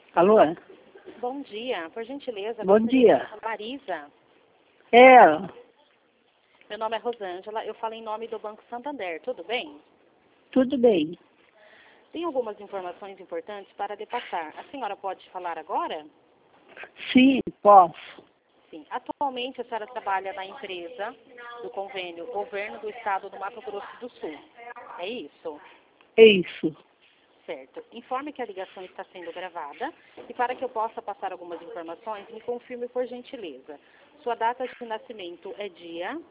Alô? Bom dia, por gentileza. Bom dia. Marisa. É, Meu nome é Rosângela, eu falo em nome do Banco Santander, tudo bem? tudo bem. Tem algumas informações importantes para depassar. A senhora pode falar agora? Sim, posso. Sim. Atualmente a senhora trabalha na empresa do convênio Governo do Estado do Mato Grosso do Sul. É isso? É isso. Certo. Informe que a ligação está sendo gravada e para que eu possa passar algumas informações, me confirme por gentileza. Sua data de nascimento é dia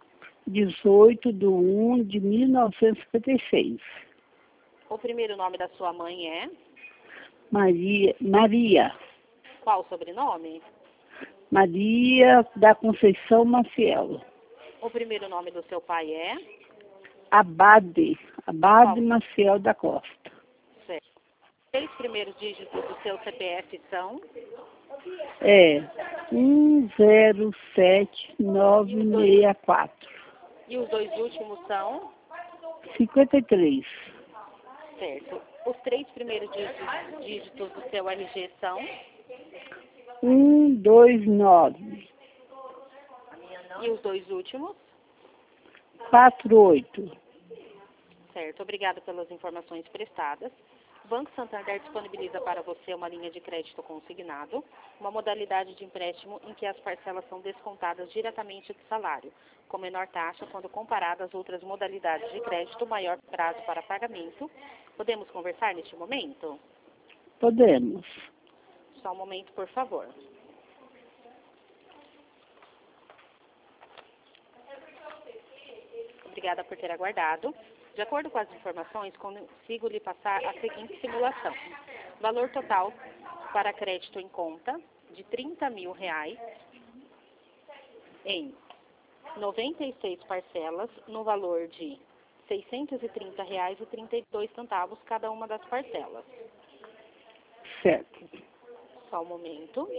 18/1/1956. O primeiro nome da sua mãe é? Maria Qual o sobrenome? Maria da Conceição Maciel. O primeiro nome do seu pai é? Abade Qual? Maciel da Costa. Certo. 3 primeiros dígitos do seu CPF são? É 107964. E os 2 últimos são? 53. Certo. Os 3 primeiros dígitos do seu RG são? 129. E os 2 últimos? 48. Certo. Obrigada pelas informações prestadas. O Banco Santander disponibiliza para você uma linha de crédito consignado, uma modalidade de empréstimo em que as parcelas são descontadas diretamente do salário, com menor taxa quando comparada às outras modalidades de crédito, maior prazo para pagamento. Podemos conversar neste momento? Podemos. Só um momento, por favor. Obrigada por ter aguardado. De acordo com as informações, consigo lhe passar a seguinte simulação. Valor total para crédito em conta de R$30 mil em 96 parcelas no valor de R$ 630,32 cada uma das parcelas. Certo. Só um momento.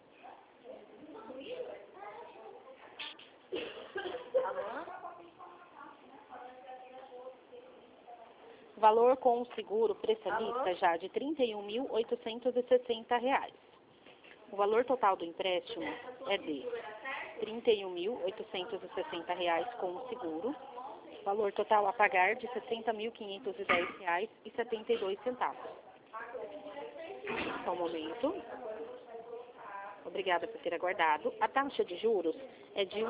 Valor com o seguro prestamista já de R$ 31.860. O valor total do empréstimo é de R$ 31.860 com o seguro. Valor total a pagar de R$ 60.510,72. Só um momento. Obrigada por ter aguardado. A taxa de juros é de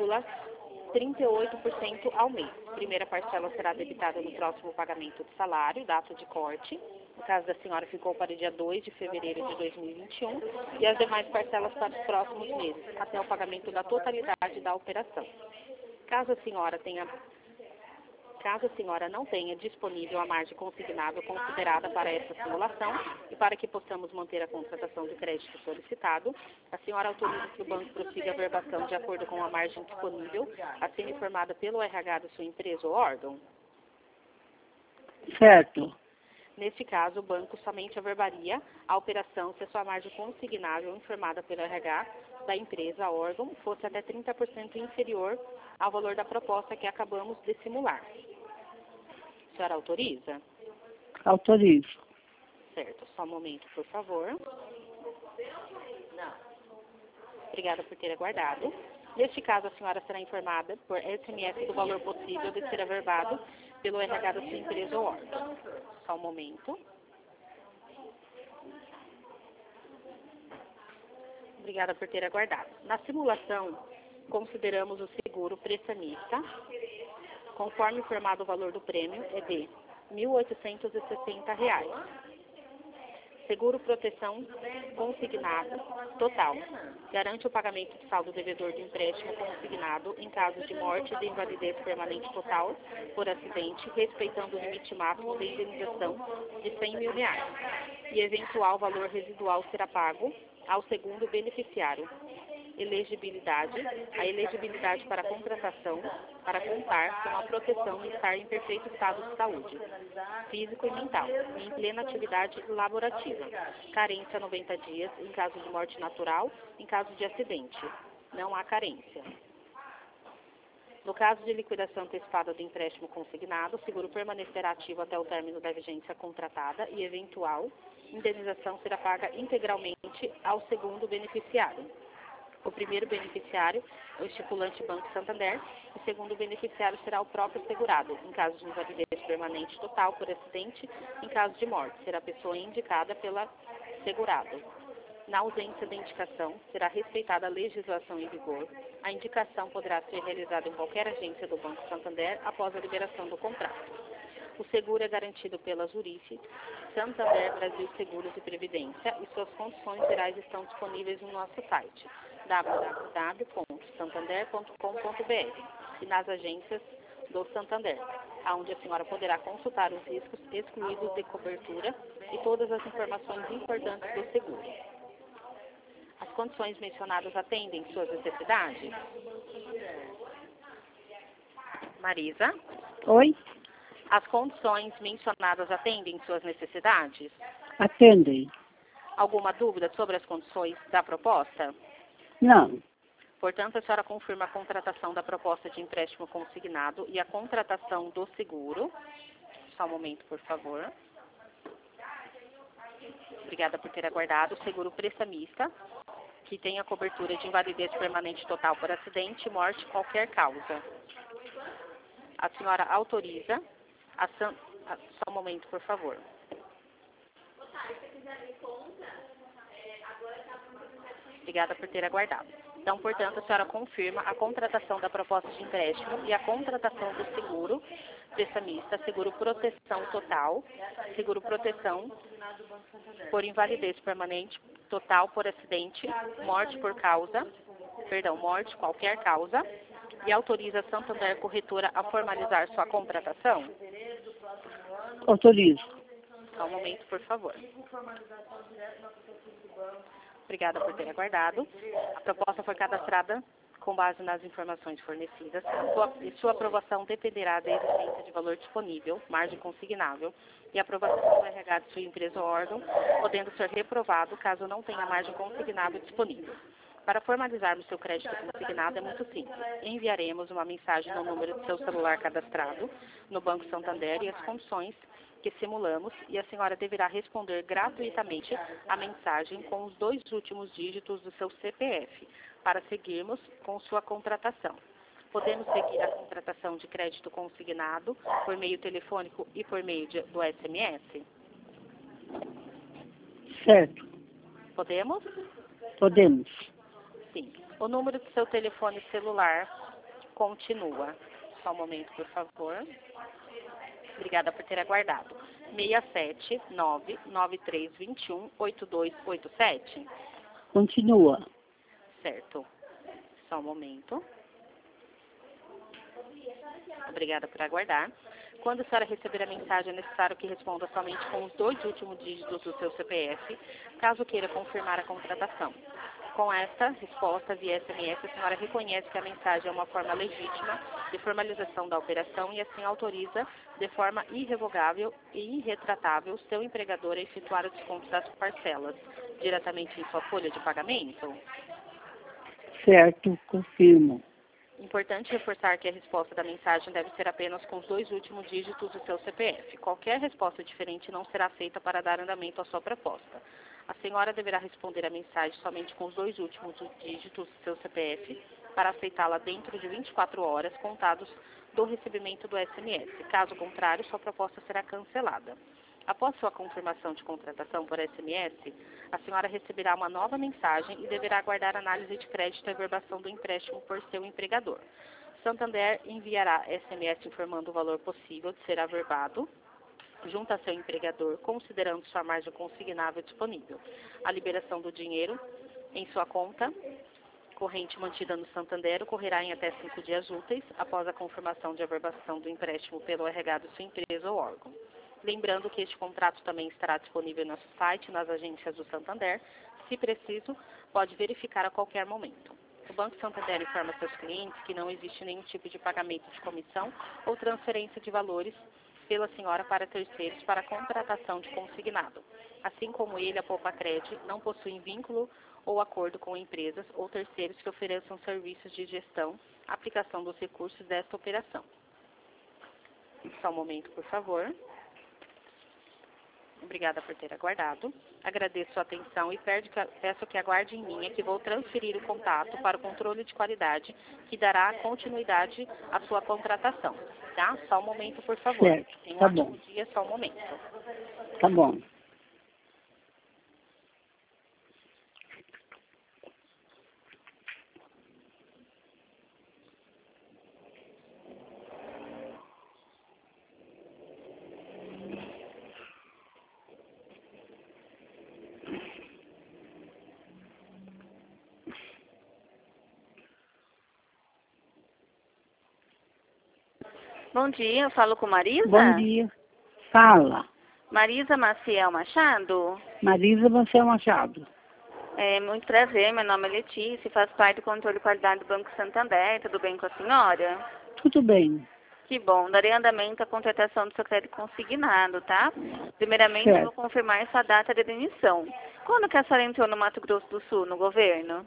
1,38% ao mês. A primeira parcela será debitada no próximo pagamento do salário, data de corte. No caso da senhora, ficou para o dia 2 de fevereiro de 2021. E as demais parcelas para os próximos meses, até o pagamento da totalidade da operação. Caso a senhora não tenha disponível a margem consignada considerada para essa simulação e para que possamos manter a contratação de crédito solicitado, a senhora autoriza que o banco prossiga a verbação de acordo com a margem disponível, a ser informada pelo RH da sua empresa ou órgão? Certo. Neste caso, o banco somente averbaria a operação se a sua margem consignável informada pelo RH da empresa ou órgão fosse até 30% inferior ao valor da proposta que acabamos de simular. A senhora autoriza? Autorizo. Certo. Só um momento, por favor. Obrigada por ter aguardado. Neste caso, a senhora será informada por SMS do valor possível de ser averbado pelo RH da sua empresa ou órgão. Só um momento. Obrigada por ter aguardado. Na simulação, consideramos o seguro prestamista. Conforme informado, o valor do prêmio é de R$ 1.860. Seguro proteção consignado total. Garante o pagamento do saldo devedor do empréstimo consignado em caso de morte e de invalidez permanente total por acidente, respeitando o limite máximo de indenização de R$ 100 mil. E eventual valor residual será pago ao segundo beneficiário. Elegibilidade. A elegibilidade para a contratação para contar com a proteção e estar em perfeito estado de saúde, físico e mental, e em plena atividade laborativa. Carência 90 dias em caso de morte natural, em caso de acidente. Não há carência. No caso de liquidação antecipada do empréstimo consignado, o seguro permanecerá ativo até o término da vigência contratada e eventual Indenização será paga integralmente ao segundo beneficiário. O primeiro beneficiário é o estipulante Banco Santander. O segundo beneficiário será o próprio segurado, em caso de invalidez permanente total por acidente, em caso de morte, será a pessoa indicada pela segurado. Na ausência da indicação, será respeitada a legislação em vigor. A indicação poderá ser realizada em qualquer agência do Banco Santander após a liberação do contrato. O seguro é garantido pela Zurife, Santander Brasil Seguros e Previdência, e suas condições gerais estão disponíveis no nosso site www.santander.com.br e nas agências do Santander, onde a senhora poderá consultar os riscos excluídos de cobertura e todas as informações importantes do seguro. As condições mencionadas atendem suas necessidades? Marisa? Oi? As condições mencionadas atendem suas necessidades? Atendem. Alguma dúvida sobre as condições da proposta? Não. Portanto, a senhora confirma a contratação da proposta de empréstimo consignado e a contratação do seguro. Só um momento, por favor. Obrigada por ter aguardado. O seguro prestamista, que tem a cobertura de invalidez permanente total por acidente, morte, qualquer causa. A senhora autoriza só um momento, por favor. Obrigada por ter aguardado. Então, portanto, a senhora confirma a contratação da proposta de empréstimo e a contratação do seguro prestamista, seguro proteção total, seguro proteção por invalidez permanente total por acidente, morte, qualquer causa, e autoriza a Santander Corretora a formalizar sua contratação? Autorizo. Só um momento, por favor. Obrigada por ter aguardado. A proposta foi cadastrada com base nas informações fornecidas. Sua aprovação dependerá da existência de valor disponível, margem consignável, e aprovação do RH de sua empresa ou órgão, podendo ser reprovado caso não tenha margem consignável disponível. Para formalizarmos seu crédito consignado é muito simples. Enviaremos uma mensagem no número do seu celular cadastrado no Banco Santander e as condições que simulamos, e a senhora deverá responder gratuitamente a mensagem com os 2 últimos dígitos do seu CPF, para seguirmos com sua contratação. Podemos seguir a contratação de crédito consignado por meio telefônico e por meio do SMS? Certo. Podemos? Podemos. Sim. O número do seu telefone celular continua. Só um momento, por favor. Obrigada por ter aguardado. 67993218287. Continua. Certo. Só um momento. Obrigada por aguardar. Quando a senhora receber a mensagem, é necessário que responda somente com os 2 últimos dígitos do seu CPF, caso queira confirmar a contratação. Com esta resposta via SMS, a senhora reconhece que a mensagem é uma forma legítima de formalização da operação e assim autoriza, de forma irrevogável e irretratável, seu empregador a efetuar o desconto das parcelas diretamente em sua folha de pagamento? Certo, confirmo. Importante reforçar que a resposta da mensagem deve ser apenas com os 2 últimos dígitos do seu CPF. Qualquer resposta diferente não será aceita para dar andamento à sua proposta. A senhora deverá responder a mensagem somente com os 2 últimos dígitos do seu CPF para aceitá-la dentro de 24 horas contados do recebimento do SMS. Caso contrário, sua proposta será cancelada. Após sua confirmação de contratação por SMS, a senhora receberá uma nova mensagem e deverá aguardar análise de crédito e averbação do empréstimo por seu empregador. Santander enviará SMS informando o valor possível de ser averbado junto a seu empregador, considerando sua margem consignável disponível. A liberação do dinheiro em sua conta corrente mantida no Santander ocorrerá em até 5 dias úteis após a confirmação de averbação do empréstimo pelo RH de sua empresa ou órgão. Lembrando que este contrato também estará disponível no nosso site, nas agências do Santander. Se preciso, pode verificar a qualquer momento. O Banco Santander informa seus clientes que não existe nenhum tipo de pagamento de comissão ou transferência de valores pela senhora para terceiros para contratação de consignado. Assim como ele, a Poupacred não possui vínculo ou acordo com empresas ou terceiros que ofereçam serviços de gestão, aplicação dos recursos desta operação. Só um momento, por favor. Obrigada por ter aguardado. Agradeço sua atenção e peço que aguarde em linha que vou transferir o contato para o controle de qualidade que dará continuidade à sua contratação. Tá? Só um momento, por favor. Certo, Tenha um tá ótimo bom, dia, só um momento. tá bom. Bom dia, eu falo com Marisa? Bom dia. Fala, Marisa Maciel Machado? Marisa Maciel Machado. Muito prazer, meu nome é Letícia, faço parte do controle de qualidade do Banco Santander, tudo bem com a senhora? Tudo bem, Que bom, darei andamento à contratação do seu crédito consignado, tá? Primeiramente, eu certo. vou confirmar sua data de demissão. Quando que a senhora entrou no Mato Grosso do Sul, no governo?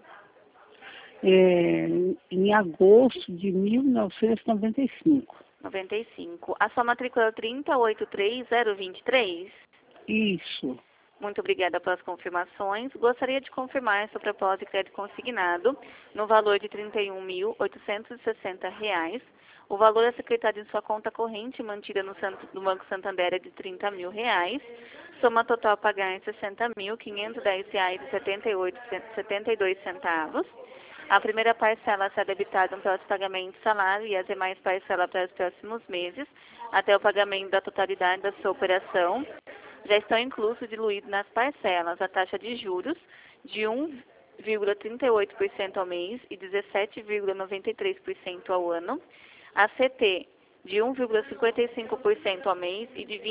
Em agosto de 1995. 95. A sua matrícula é 3833023? Isso, Muito obrigada pelas confirmações. Gostaria de confirmar essa proposta de crédito consignado no valor de R$ 31.860. O valor a ser creditado em sua conta corrente mantida no Banco Santander é de R$ 30 mil. Soma total a pagar em R$ 60.510,72. A primeira parcela será debitada no próximo pagamento de salário e as demais parcelas para os próximos meses, até o pagamento da totalidade da sua operação. Já estão inclusos diluídos nas parcelas a taxa de juros de 1,38% ao mês e 17,93% ao ano, a CT de 1,55% ao mês e de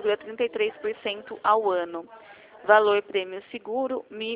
20,33% ao ano. Valor prêmio seguro, R$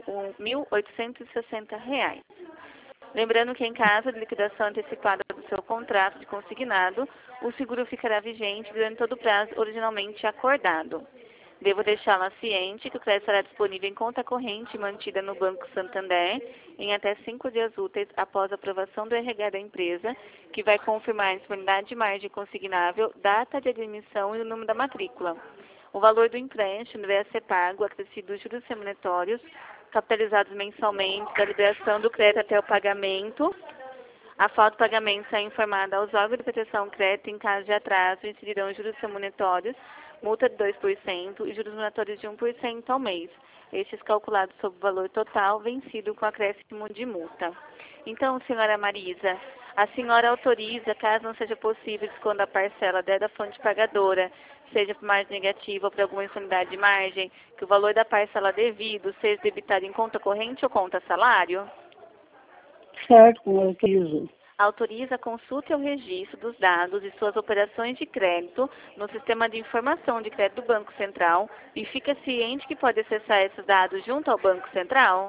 1.860. Lembrando que em caso de liquidação antecipada do seu contrato de consignado, o seguro ficará vigente durante todo o prazo originalmente acordado. Devo deixá-la ciente que o crédito será disponível em conta corrente mantida no Banco Santander em até 5 dias úteis após a aprovação do RH da empresa, que vai confirmar a disponibilidade de margem consignável, data de admissão e o número da matrícula. O valor do empréstimo deverá ser pago acrescido dos juros remuneratórios, capitalizados mensalmente, da liberação do crédito até o pagamento. A falta de pagamento será informada aos órgãos de proteção do crédito em caso de atraso, incidirão juros remuneratórios, multa de 2% e juros remuneratórios de 1% ao mês. Estes calculados sobre o valor total vencido com acréscimo de multa. Então, senhora Marisa, a senhora autoriza, caso não seja possível desconto da parcela da fonte pagadora, seja por margem negativa ou por alguma insanidade de margem, que o valor da parcela devido seja debitado em conta corrente ou conta salário? certo, como eu quis. Autoriza a consulta e o registro dos dados e suas operações de crédito no sistema de informação de crédito do Banco Central e fica ciente que pode acessar esses dados junto ao Banco Central?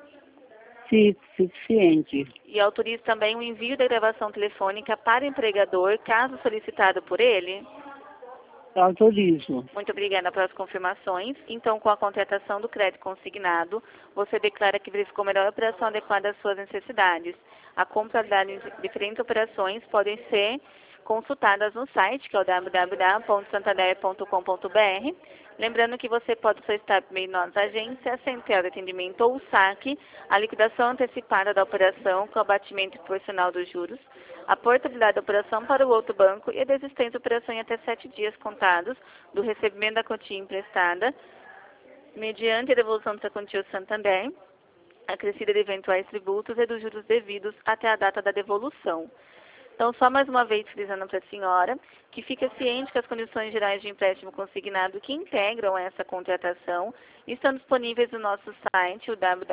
Fico ciente. E autoriza também o envio da gravação telefônica para o empregador, caso solicitado por ele? Autorizo. Muito obrigada pelas confirmações. Então, com a contratação do crédito consignado, você declara que verificou a melhor operação adequada às suas necessidades. A compatibilidade de diferentes operações podem ser consultadas no site, que é o www.santander.com.br. Lembrando que você pode solicitar por meio de nossa agência, a central de atendimento ou o saque, a liquidação antecipada da operação com abatimento proporcional dos juros, a portabilidade da operação para o outro banco e a desistência da operação em até 7 dias contados do recebimento da quantia emprestada, mediante a devolução dessa quantia ao Santander, acrescida de eventuais tributos e dos juros devidos até a data da devolução. Então, só mais uma vez frisando para a senhora que fica ciente que as condições gerais de empréstimo consignado que integram essa contratação estão disponíveis no nosso site, o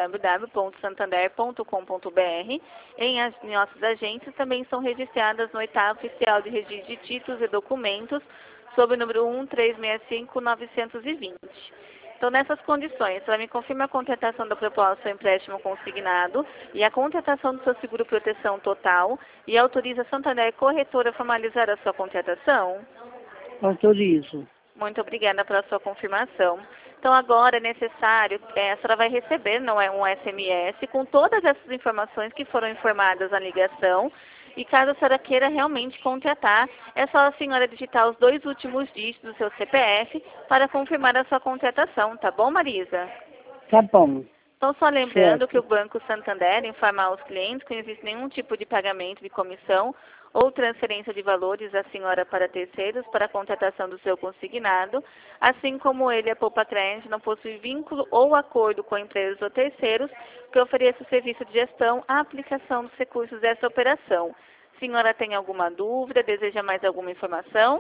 www.santander.com.br. Em nossas agências também são registradas no 8º Oficial de Registro de Títulos e Documentos, sob o número 1365920. Então, nessas condições, ela me confirma a contratação da proposta do empréstimo consignado e a contratação do seu seguro proteção total e autoriza a Santander Corretora a formalizar a sua contratação? Autorizo. Muito obrigada pela sua confirmação. Então, agora é necessário, a senhora vai receber, não é um SMS, com todas essas informações que foram informadas na ligação E caso a senhora queira realmente contratar, é só a senhora digitar os 2 últimos dígitos do seu CPF para confirmar a sua contratação, tá bom, Marisa? Tá bom. Então, só lembrando Certo. que o Banco Santander informa aos clientes que não existe nenhum tipo de pagamento de comissão ou transferência de valores da senhora para terceiros para a contratação do seu consignado, assim como ele, a Poupa Crédito, não possui vínculo ou acordo com empresas ou terceiros que ofereçam o serviço de gestão à aplicação dos recursos dessa operação. Senhora tem alguma dúvida? Deseja mais alguma informação?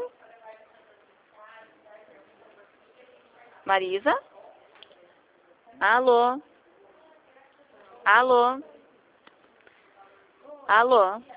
Marisa? Alô? Alô? Alô?